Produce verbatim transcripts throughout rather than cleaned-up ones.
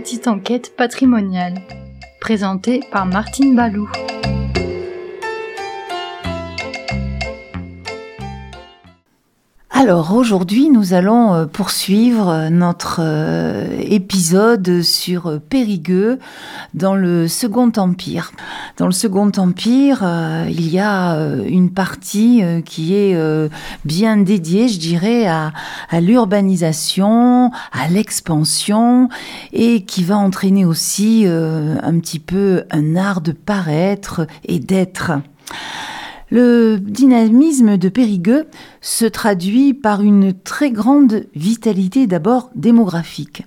petite enquête patrimoniale, présentée par Martine Balou. Alors aujourd'hui, nous allons poursuivre notre épisode sur Périgueux dans le Second Empire. Dans le Second Empire, il y a une partie qui est bien dédiée, je dirais, à, à l'urbanisation, à l'expansion et qui va entraîner aussi un petit peu un art de paraître et d'être. Le dynamisme de Périgueux se traduit par une très grande vitalité d'abord démographique.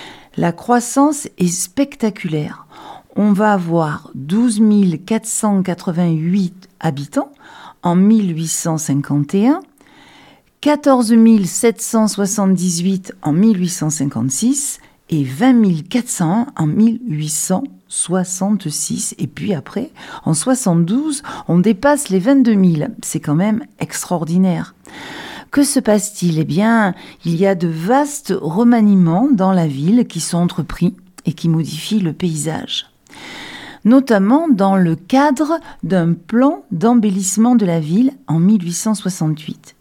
La croissance est spectaculaire. On va avoir douze mille quatre cent quatre-vingt-huit habitants en mille huit cent cinquante et un, quatorze mille sept cent soixante-dix-huit en mille huit cent cinquante-six et vingt mille quatre cent un en mille huit cent soixante-six. Et puis après, en soixante-douze, on dépasse les vingt-deux mille. C'est quand même extraordinaire. Que se passe-t-il ? Eh bien, il y a de vastes remaniements dans la ville qui sont entrepris et qui modifient le paysage. Notamment dans le cadre d'un plan d'embellissement de la ville en mille huit cent soixante-huit.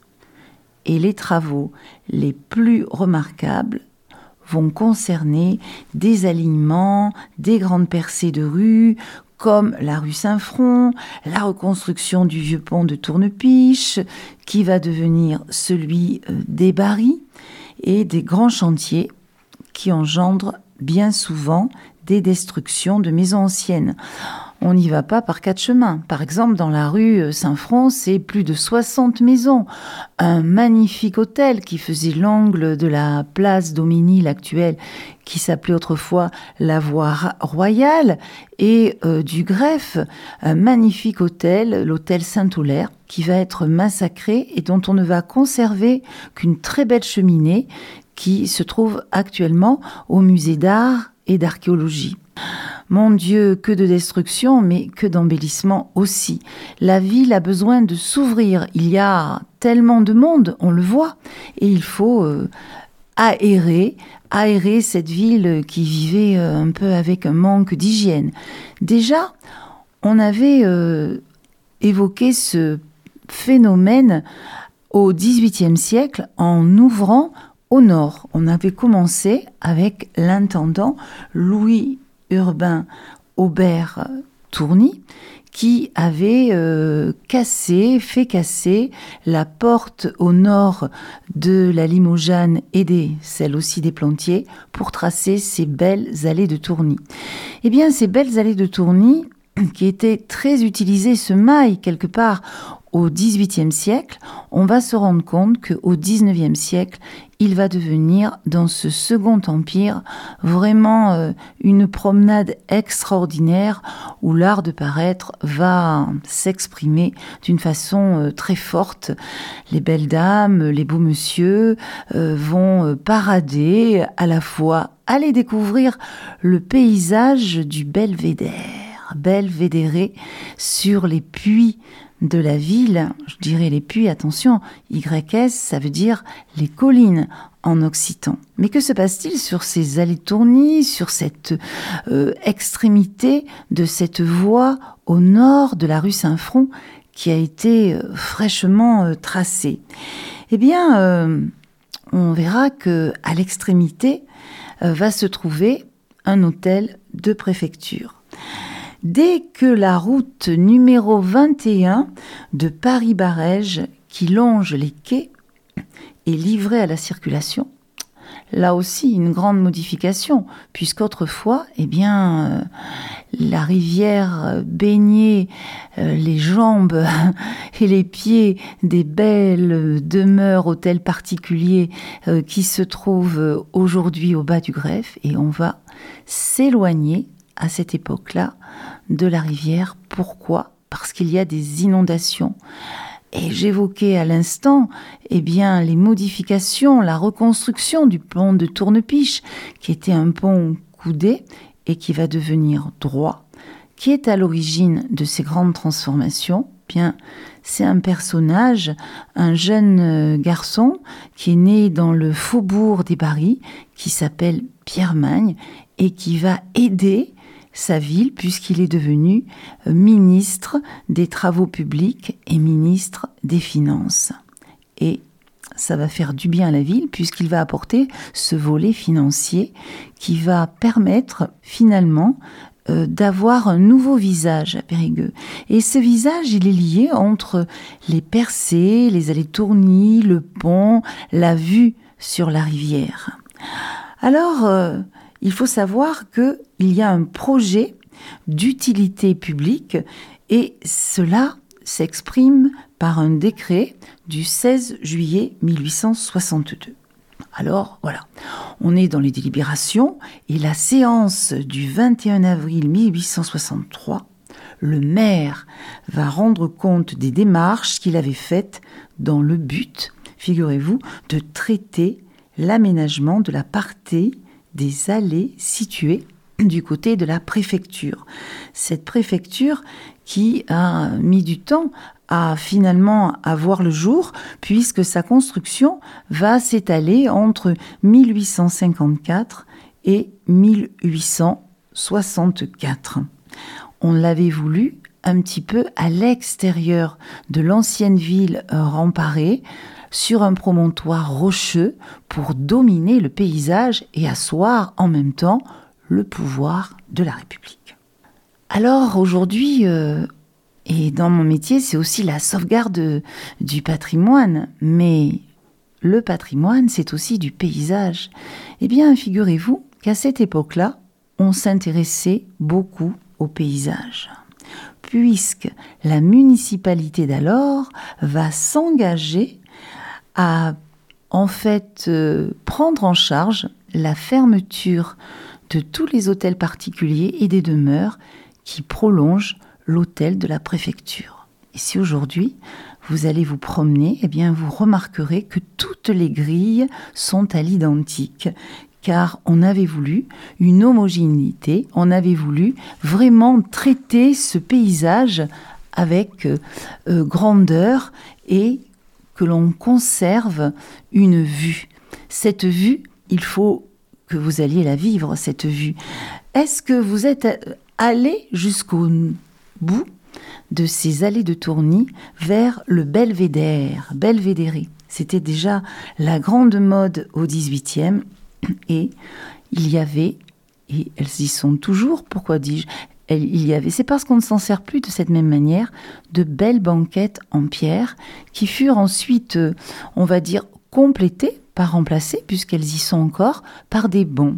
Et les travaux les plus remarquables vont concerner des alignements, des grandes percées de rues, comme la rue Saint-Front, la reconstruction du vieux pont de Tournepiche, qui va devenir celui des Barris, et des grands chantiers qui engendrent bien souvent des destructions de maisons anciennes. On n'y va pas par quatre chemins. Par exemple, dans la rue Saint-Front, c'est plus de soixante maisons. Un magnifique hôtel qui faisait l'angle de la place Daumesnil actuelle, qui s'appelait autrefois la Voie Royale, et euh, du greffe, un magnifique hôtel, l'hôtel Saint-Aulaire, qui va être massacré et dont on ne va conserver qu'une très belle cheminée qui se trouve actuellement au musée d'art et d'archéologie. Mon Dieu, que de destruction, mais que d'embellissement aussi. La ville a besoin de s'ouvrir. Il y a tellement de monde, on le voit, et il faut euh, aérer, aérer cette ville qui vivait euh, un peu avec un manque d'hygiène. Déjà, on avait euh, évoqué ce phénomène au dix-huitième siècle en ouvrant au nord. On avait commencé avec l'intendant Louis Urbain Aubert-Tourny, qui avait euh, cassé, fait casser la porte au nord de la Limojane et des, celle aussi des Plantiers pour tracer ces belles allées de Tourny. Eh bien, ces belles allées de Tourny, qui étaient très utilisées, ce mail quelque part au dix-huitième siècle, on va se rendre compte qu'au dix-neuvième siècle, il va devenir, dans ce Second Empire, vraiment euh, une promenade extraordinaire où l'art de paraître va s'exprimer d'une façon euh, très forte. Les belles dames, les beaux messieurs euh, vont euh, parader, à la fois aller découvrir le paysage du belvédère, belvédéré sur les puits de la ville, je dirais les puits, attention, Y S, ça veut dire les collines en occitan. Mais que se passe-t-il sur ces allées de Tourny, sur cette euh, extrémité de cette voie au nord de la rue Saint-Front qui a été euh, fraîchement euh, tracée ? Eh bien, euh, on verra que à l'extrémité euh, va se trouver un hôtel de préfecture. Dès que la route numéro vingt et un de Paris-Barèges, qui longe les quais, est livrée à la circulation, là aussi une grande modification, puisqu'autrefois, eh bien, euh, la rivière baignait euh, les jambes et les pieds des belles demeures, hôtels particuliers euh, qui se trouvent aujourd'hui au bas du greffe, et on va s'éloigner à cette époque-là de la rivière. Pourquoi ? Parce qu'il y a des inondations. Et j'évoquais à l'instant eh bien, les modifications, la reconstruction du pont de Tournepiche, qui était un pont coudé et qui va devenir droit, qui est à l'origine de ces grandes transformations. Bien, c'est un personnage, un jeune garçon qui est né dans le faubourg des Barry, qui s'appelle Pierre Magne et qui va aider sa ville puisqu'il est devenu ministre des Travaux publics et ministre des Finances. Et ça va faire du bien à la ville puisqu'il va apporter ce volet financier qui va permettre finalement euh, d'avoir un nouveau visage à Périgueux. Et ce visage, il est lié entre les percées, les allées tournis, le pont, la vue sur la rivière. Alors, euh, il faut savoir qu'il y a un projet d'utilité publique et cela s'exprime par un décret du seize juillet mille huit cent soixante-deux. Alors, voilà, on est dans les délibérations et la séance du vingt et un avril mille huit cent soixante-trois, le maire va rendre compte des démarches qu'il avait faites dans le but, figurez-vous, de traiter l'aménagement de la partie des allées situées du côté de la préfecture. Cette préfecture qui a mis du temps à finalement à voir le jour, puisque sa construction va s'étaler entre mille huit cent cinquante-quatre et mille huit cent soixante-quatre. On l'avait voulu un petit peu à l'extérieur de l'ancienne ville remparée, sur un promontoire rocheux pour dominer le paysage et asseoir en même temps le pouvoir de la République. Alors aujourd'hui, euh, et dans mon métier, c'est aussi la sauvegarde du patrimoine, mais le patrimoine, c'est aussi du paysage. Eh bien, figurez-vous qu'à cette époque-là, on s'intéressait beaucoup au paysage, puisque la municipalité d'alors va s'engager à en fait euh, prendre en charge la fermeture de tous les hôtels particuliers et des demeures qui prolongent l'hôtel de la préfecture. Et si aujourd'hui vous allez vous promener, eh bien vous remarquerez que toutes les grilles sont à l'identique, car on avait voulu une homogénéité, on avait voulu vraiment traiter ce paysage avec euh, euh, grandeur et que l'on conserve une vue. Cette vue, il faut que vous alliez la vivre, cette vue. Est-ce que vous êtes allé jusqu'au bout de ces allées de Tourny vers le belvédère, belvédéré? C'était déjà la grande mode au dix-huitième et il y avait, et elles y sont toujours, pourquoi dis-je, il y avait, c'est parce qu'on ne s'en sert plus de cette même manière, de belles banquettes en pierre qui furent ensuite, on va dire, complétées, pas remplacées, puisqu'elles y sont encore, par des bons.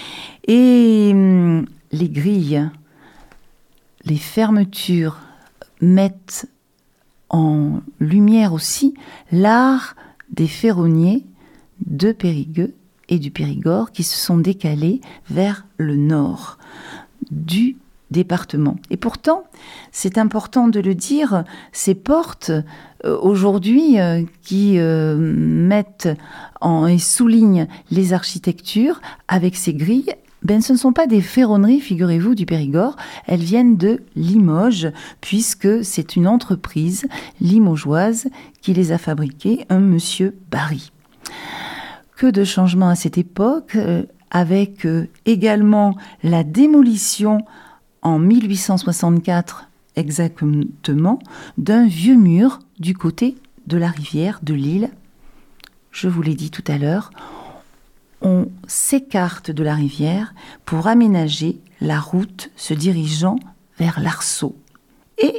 Et hum, les grilles, les fermetures mettent en lumière aussi l'art des ferronniers de Périgueux et du Périgord qui se sont décalés vers le nord du département. Et pourtant, c'est important de le dire, ces portes euh, aujourd'hui euh, qui euh, mettent en, et soulignent les architectures avec ces grilles, ben, ce ne sont pas des ferronneries, figurez-vous, du Périgord, elles viennent de Limoges, puisque c'est une entreprise limogeoise qui les a fabriquées, un monsieur Barry. Que de changements à cette époque, euh, avec euh, également la démolition en mille huit cent soixante-quatre exactement, d'un vieux mur du côté de la rivière de l'île. Je vous l'ai dit tout à l'heure, on s'écarte de la rivière pour aménager la route se dirigeant vers l'Arceau. Et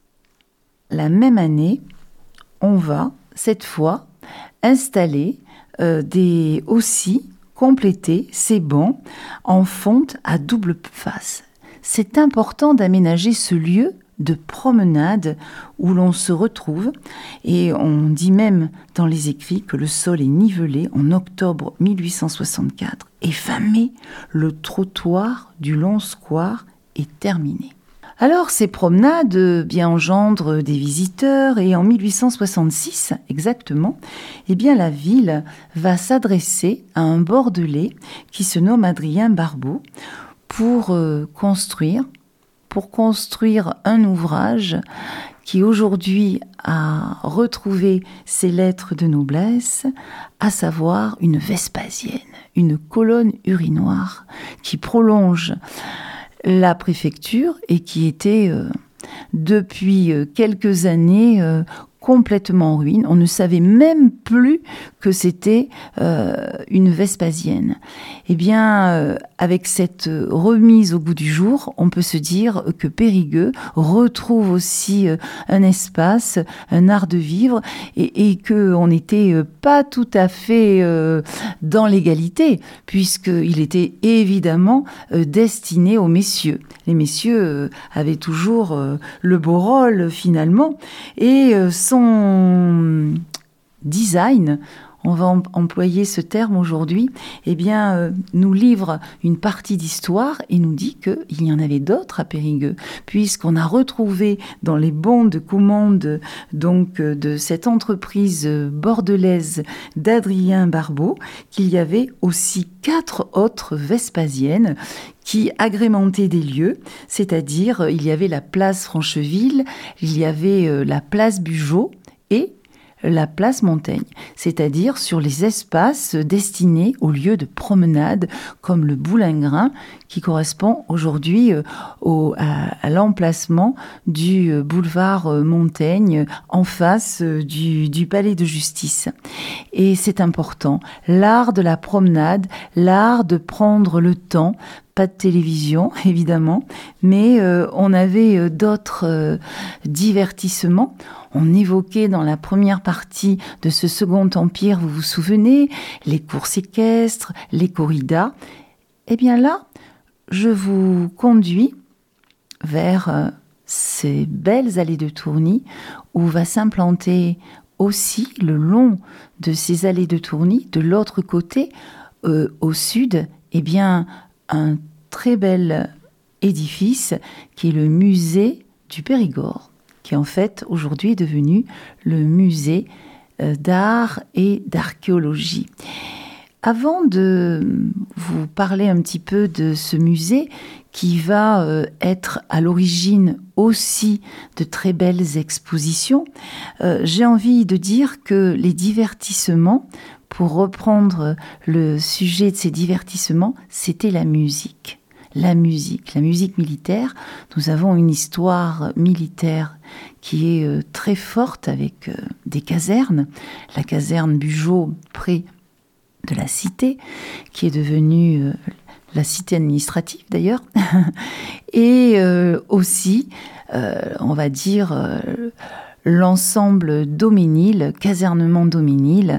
la même année, on va, cette fois, installer euh, des, aussi compléter ces bancs en fonte à double face. C'est important d'aménager ce lieu de promenade où l'on se retrouve et on dit même dans les écrits que le sol est nivelé en octobre mille huit cent soixante-quatre et fin mai, le trottoir du long square est terminé. Alors ces promenades bien engendrent des visiteurs et en mille huit cent soixante-six exactement, eh bien la ville va s'adresser à un Bordelais qui se nomme Adrien Barbeau pour euh, construire pour construire un ouvrage qui aujourd'hui a retrouvé ses lettres de noblesse, à savoir une Vespasienne, une colonne urinoir qui prolonge la préfecture et qui était euh, depuis quelques années euh, complètement en ruine. On ne savait même plus que c'était euh, une Vespasienne. Eh bien, euh, avec cette remise au goût du jour, on peut se dire que Périgueux retrouve aussi euh, un espace, un art de vivre, et, et qu'on n'était euh, pas tout à fait euh, dans l'égalité, puisqu'il était évidemment euh, destiné aux messieurs. Les messieurs euh, avaient toujours euh, le beau rôle, finalement, et euh, son design, on va em- employer ce terme aujourd'hui, eh bien, euh, nous livre une partie d'histoire et nous dit qu'il y en avait d'autres à Périgueux, puisqu'on a retrouvé dans les bons de commande donc, euh, de cette entreprise bordelaise d'Adrien Barbeau qu'il y avait aussi quatre autres Vespasiennes qui agrémentaient des lieux, c'est-à-dire euh, il y avait la place Francheville, il y avait euh, la place Bugeaud et la place Montaigne, c'est-à-dire sur les espaces destinés aux lieux de promenade comme le Boulingrin, qui correspond aujourd'hui euh, au, à, à l'emplacement du euh, boulevard euh, Montaigne en face euh, du, du palais de justice. Et c'est important, l'art de la promenade, l'art de prendre le temps, pas de télévision évidemment, mais euh, on avait euh, d'autres euh, divertissements. On évoquait dans la première partie de ce Second Empire, vous vous souvenez, les courses équestres, les corridas. Eh bien là, je vous conduis vers euh, ces belles allées de Tourny où va s'implanter aussi le long de ces allées de Tourny, de l'autre côté, euh, au sud, eh bien, un très bel édifice qui est le musée du Périgord, qui en fait aujourd'hui est devenu le musée d'art et d'archéologie. Avant de vous parler un petit peu de ce musée qui va euh, être à l'origine aussi de très belles expositions, euh, j'ai envie de dire que les divertissements, pour reprendre le sujet de ces divertissements, c'était la musique. La musique, la musique militaire. Nous avons une histoire militaire qui est euh, très forte avec euh, des casernes. La caserne Bugeaud près de la cité, qui est devenue euh, la cité administrative d'ailleurs, et euh, aussi, euh, on va dire, euh, l'ensemble doménil, casernement doménil,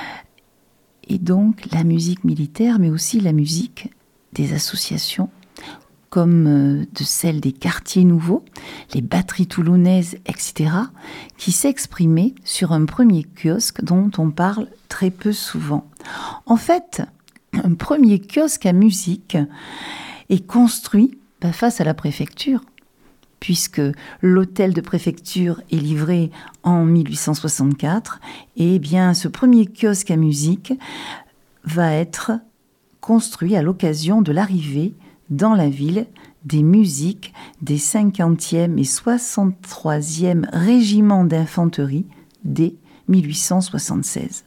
et donc la musique militaire, mais aussi la musique des associations, comme euh, de celles des quartiers nouveaux, les batteries toulonnaises, et cetera, qui s'exprimaient sur un premier kiosque dont on parle très peu souvent. En fait, un premier kiosque à musique est construit bah, face à la préfecture, puisque l'hôtel de préfecture est livré en mille huit cent soixante-quatre, et bien ce premier kiosque à musique va être construit à l'occasion de l'arrivée dans la ville des musiques des cinquantième et soixante-troisième régiments d'infanterie dès mille huit cent soixante-seize.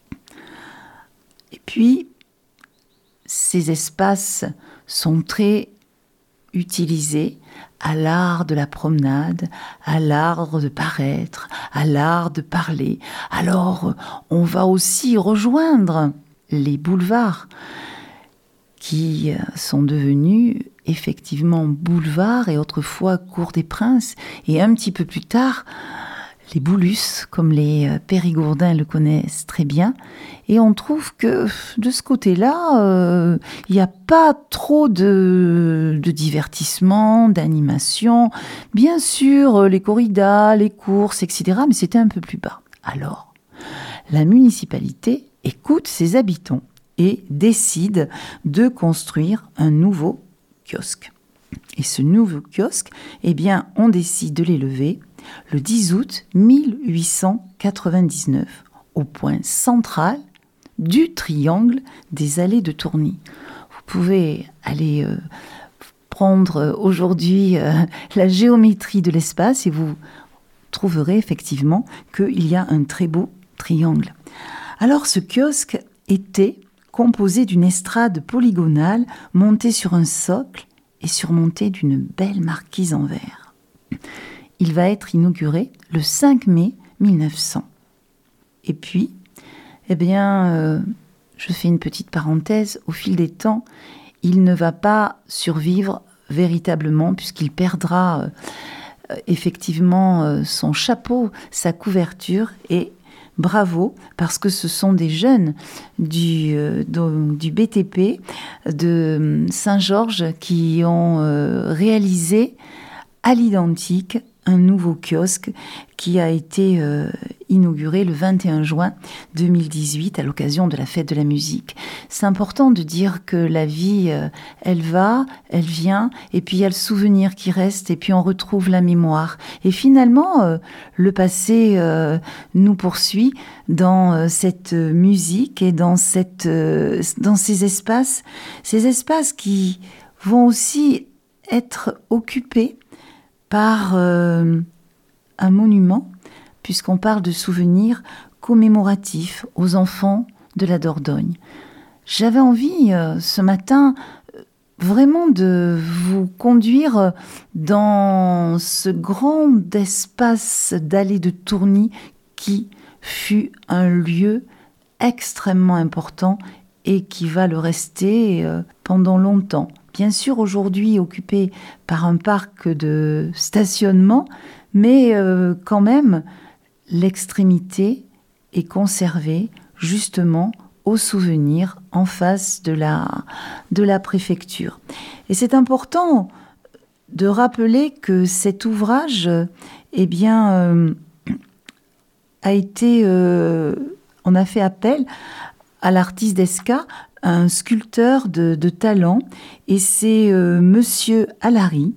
Et puis, ces espaces sont très utilisés à l'art de la promenade, à l'art de paraître, à l'art de parler. Alors, on va aussi rejoindre les boulevards qui sont devenus effectivement boulevards et autrefois cour des Princes, et un petit peu plus tard, les boulus, comme les Périgourdins le connaissent très bien. Et on trouve que de ce côté-là, euh, il n'y a pas trop de, de divertissement, d'animation. Bien sûr, les corridas, les courses, et cetera, mais c'était un peu plus bas. Alors, la municipalité écoute ses habitants et décide de construire un nouveau kiosque. Et ce nouveau kiosque, eh bien, on décide de l'élever le dix août mille huit cent quatre-vingt-dix-neuf au point central du triangle des allées de Tourny. Vous pouvez aller euh, prendre aujourd'hui euh, la géométrie de l'espace et vous trouverez effectivement qu'il y a un très beau triangle. Alors ce kiosque était composé d'une estrade polygonale montée sur un socle et surmontée d'une belle marquise en verre. Il va être inauguré le cinq mai mille neuf cents. Et puis, eh bien, euh, je fais une petite parenthèse, au fil des temps, il ne va pas survivre véritablement puisqu'il perdra euh, effectivement euh, son chapeau, sa couverture, et bravo, parce que ce sont des jeunes du, euh, du B T P de Saint-Georges qui ont euh, réalisé à l'identique un nouveau kiosque qui a été euh, inauguré le vingt et un juin deux mille dix-huit à l'occasion de la fête de la musique. C'est important de dire que la vie, euh, elle va, elle vient, et puis il y a le souvenir qui reste, et puis on retrouve la mémoire. Et finalement, euh, le passé euh, nous poursuit dans euh, cette musique et dans, cette, euh, dans ces espaces, ces espaces qui vont aussi être occupés par euh, un monument, puisqu'on parle de souvenirs commémoratifs aux enfants de la Dordogne. J'avais envie euh, ce matin vraiment de vous conduire dans ce grand espace d'allée de Tourny qui fut un lieu extrêmement important et qui va le rester euh, pendant longtemps. Bien sûr, aujourd'hui occupé par un parc de stationnement, mais euh, quand même, l'extrémité est conservée justement au souvenir en face de la, de la préfecture. Et c'est important de rappeler que cet ouvrage, eh bien, euh, a été, euh, on a fait appel à l'artiste d'Esca, un sculpteur de, de talent, et c'est euh, Monsieur Allary,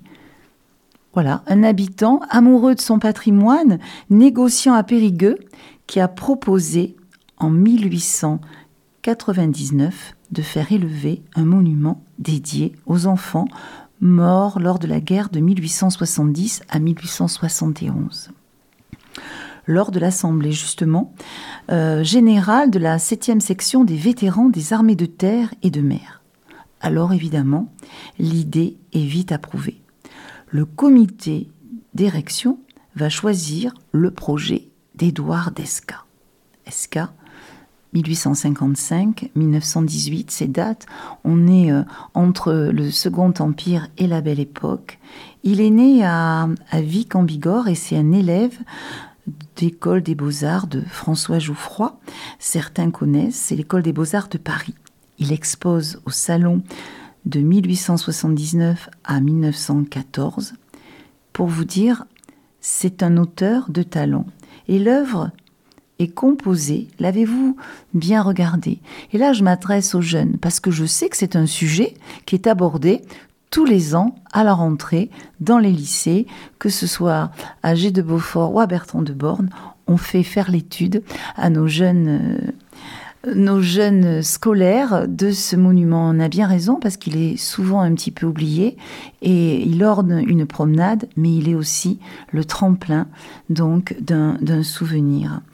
voilà, un habitant amoureux de son patrimoine, négociant à Périgueux, qui a proposé en mille huit cent quatre-vingt-dix-neuf de faire élever un monument dédié aux enfants morts lors de la guerre de mille huit cent soixante-dix à mille huit cent soixante et onze. Lors de l'Assemblée, justement, euh, générale de la septième section des vétérans des armées de terre et de mer. Alors, évidemment, l'idée est vite approuvée. Le comité d'érection va choisir le projet d'Édouard d'Esca. Esca, mille huit cent cinquante-cinq à mille neuf cent dix-huit, ces dates, on est euh, entre le Second Empire et la Belle Époque. Il est né à, à Vic en Bigorre et c'est un élève d'école des Beaux-Arts de François Jouffroy. Certains connaissent, c'est l'école des Beaux-Arts de Paris. Il expose au Salon de mille huit cent soixante-dix-neuf à mille neuf cent quatorze. Pour vous dire, c'est un auteur de talent. Et l'œuvre est composée, l'avez-vous bien regardé? Et là, je m'adresse aux jeunes, parce que je sais que c'est un sujet qui est abordé tous les ans à la rentrée dans les lycées, que ce soit à G de Beaufort ou à Bertrand de Born. On fait faire l'étude à nos jeunes, euh, nos jeunes scolaires de ce monument. On a bien raison parce qu'il est souvent un petit peu oublié et il orne une promenade, mais il est aussi le tremplin donc d'un, d'un souvenir.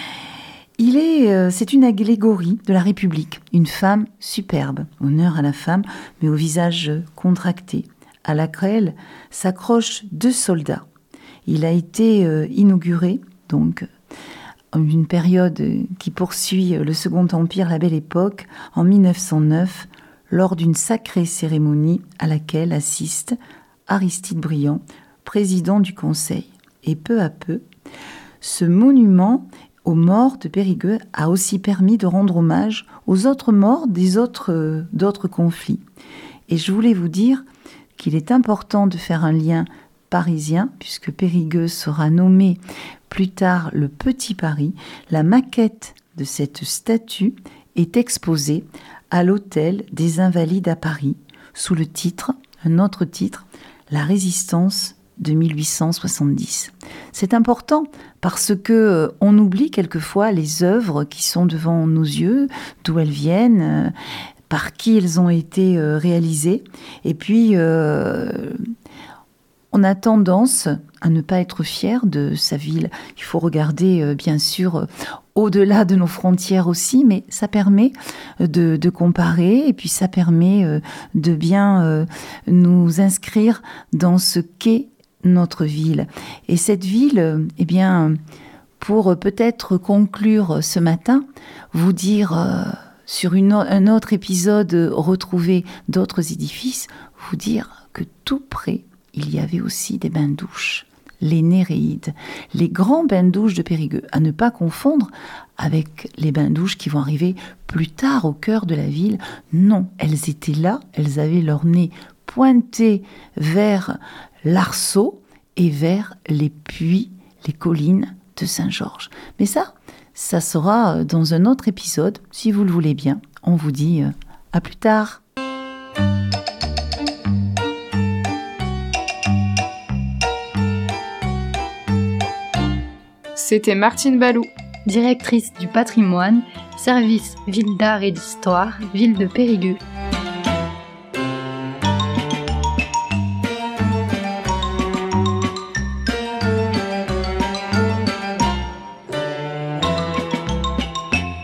Il est, euh, c'est une allégorie de la République, une femme superbe, honneur à la femme, mais au visage contracté, à laquelle s'accrochent deux soldats. Il a été euh, inauguré, donc, en une période qui poursuit le Second Empire, la Belle Époque, en mille neuf cent neuf, lors d'une sacrée cérémonie à laquelle assiste Aristide Briand, président du Conseil. Et peu à peu, ce monument aux morts de Périgueux a aussi permis de rendre hommage aux autres morts des autres, euh, d'autres conflits. Et je voulais vous dire qu'il est important de faire un lien parisien, puisque Périgueux sera nommé plus tard le Petit Paris. La maquette de cette statue est exposée à l'Hôtel des Invalides à Paris, sous le titre, un autre titre, La Résistance de mille huit cent soixante-dix. C'est important parce que euh, on oublie quelquefois les œuvres qui sont devant nos yeux, d'où elles viennent, euh, par qui elles ont été euh, réalisées. Et puis, euh, On a tendance à ne pas être fier de sa ville. Il faut regarder, euh, bien sûr, euh, au-delà de nos frontières aussi, mais ça permet de, de comparer et puis ça permet euh, de bien euh, nous inscrire dans ce qu'est notre ville. Et cette ville, euh, eh bien, pour peut-être conclure ce matin, vous dire euh, sur une, un autre épisode, retrouver d'autres édifices, vous dire que tout près, il y avait aussi des bains-douches, les Néréides, les grands bains-douches de Périgueux, à ne pas confondre avec les bains-douches qui vont arriver plus tard au cœur de la ville. Non, elles étaient là, elles avaient leur nez pointé vers l'Arceau et vers les puits, les collines de Saint-Georges. Mais ça, ça sera dans un autre épisode, si vous le voulez bien. On vous dit à plus tard. C'était Martine Balou, directrice du patrimoine, service ville d'art et d'histoire, ville de Périgueux.